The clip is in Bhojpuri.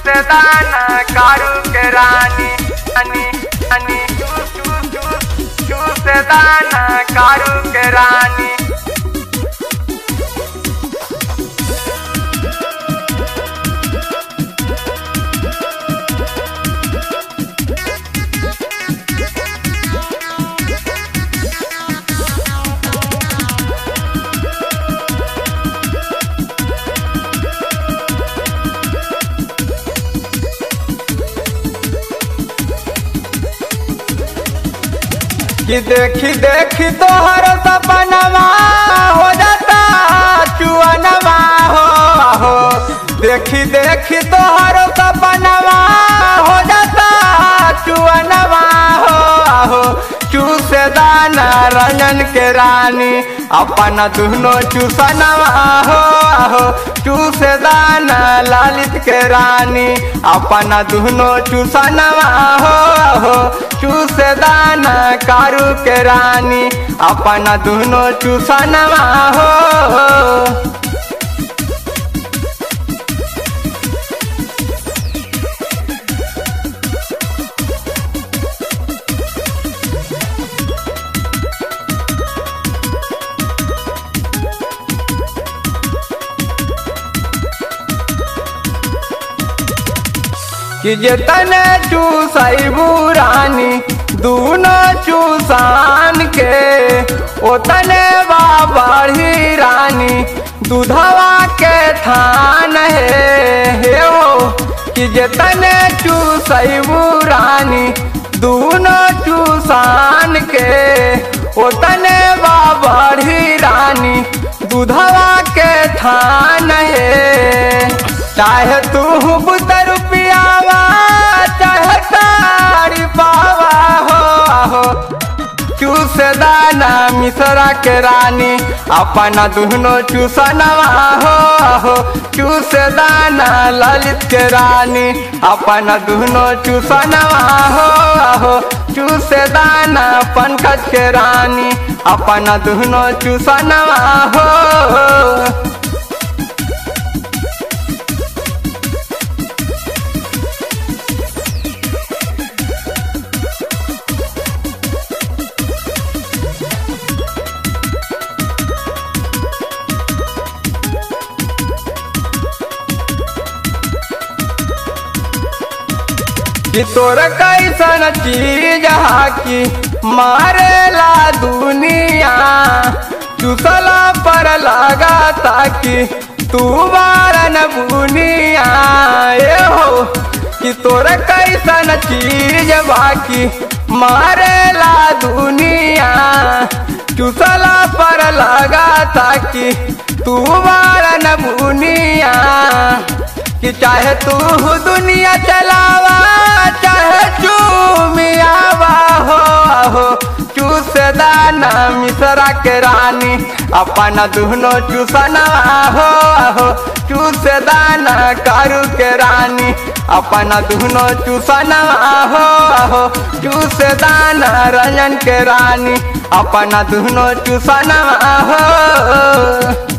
चूसे दाना कारू के रानी रानी रानी चूसे दाना कारू के रानी। कि देखी देखी तोहर सपनवा हो जाता चुअनवा हो देखी देखी तोहर सपनवा हो जाता चुअनवा हो चूसे दाना रंजन के रानी अपन दुनो चूसनवा हो चूसे दाना ललित के रानी अपन दुनो चूसनवा हो चूसे दाना कारू के रानी अपन दुनो चूसनवा हो। कि जतने चूसैबू रानी दूनो चूसान के ओतने बाबड़ी रानी दूधवा के थान हे हो कि जतने चूसैबू रानी दूनो चूसान के ओतने बाबड़ी रानी दूधवा के थान है। चाहे तू बुतर रुपयावा चाहे तारी पावा हो चूसे दाना मिश्रा के रानी अपन दुनो चूसनवा हो चूसे दाना ललित के रानी अपन दुनो चूसनवा हो चूसे दाना पंकज के रानी अपन दुनो चूसनवा हो। कि तोर कैसन चीज हाकी मारेला दुनिया चूसला पर लगा ताकि तू बारन बुनिया हो कि तोर कैसन चीज बाकी मारेला दुनिया चूसला पर लगा ताकि तू बारन बुनिया। कि चाहे तू दुनिया चलावा चाहे चूमियावा हो चूसे दाना मिश्रा के रानी अपन दुनो चूसनवा हो चूसे दाना कारू के रानी अपन दुनो चूसनवा हो चूसे दाना रंजन के रानी अपन दुनो चूसनवा हो।